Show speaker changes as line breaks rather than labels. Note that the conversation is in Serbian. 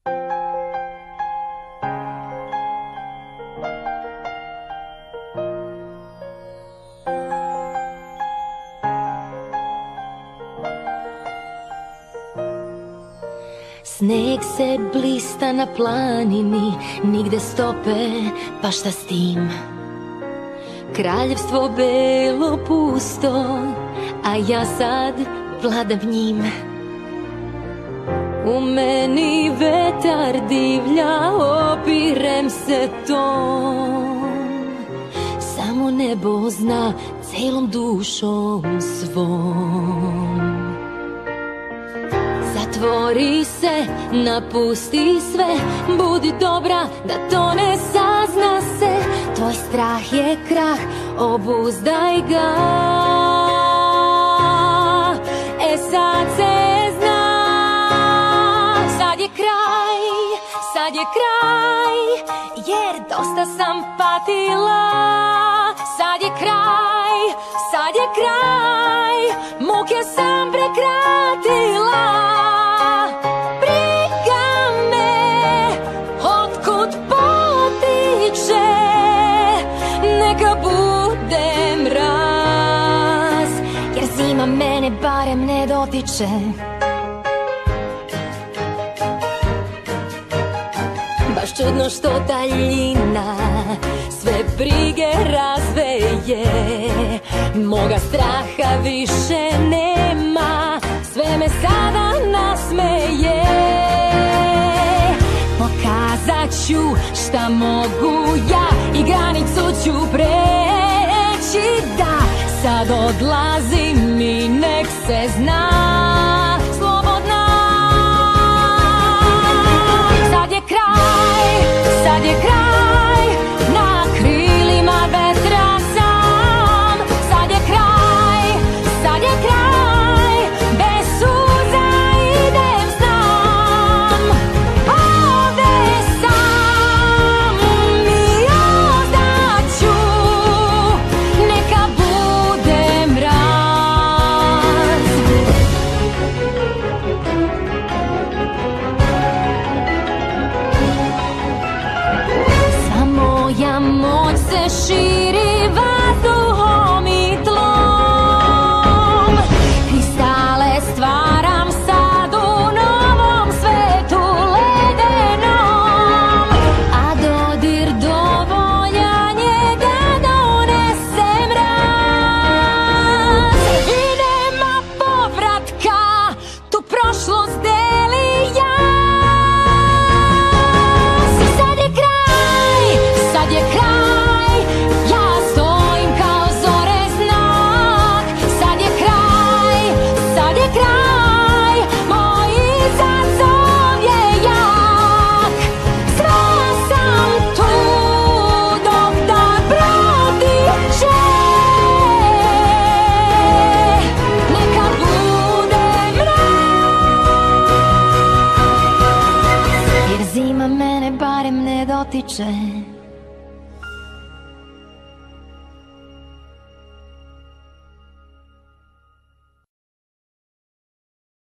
Sneg se blista na planini, nigde stope, pa šta s tim? Kraljevstvo belo pusto, a ja sad vladam njim. U meni vetar divlja, opirem se tom. Samo nebo zna celom dušom svom. Zatvori se, napusti sve, budi dobra da to ne sazna se. Tvoj strah je krah, obuzdaj ga. Sad se zna, sad je kraj, jer dosta sam patila. Sad je kraj, muke sam prekratila. Briga me, otkud potiče, neka bude mraz, jer zima mene barem ne dotiče. Baš čudno što daljina sve brige razveje. Moga straha više nema, sve me sada nasmeje. Pokazat ću šta mogu ja i granicu ću preći. Da, sad odlazim i nek se zna. Sad je kraj, na krilima vetra sam. Sad je kraj, bez suza idem znam. Ovde sam i ostaću, neka bude mraz. Moja moć se širi vazduhom i tlom. Kristale stvaram sad u novom svetu ledenom. A dodir dovoljan je da donese mraz. I nema povratka, tu prošlost deli ja. Sad je kraj, ja stojim kao zore znak. Sad je kraj, moj izazov je jak. Sva sam tu dok dan protiče, neka bude mraz, jer zima mene barem ne dotiče.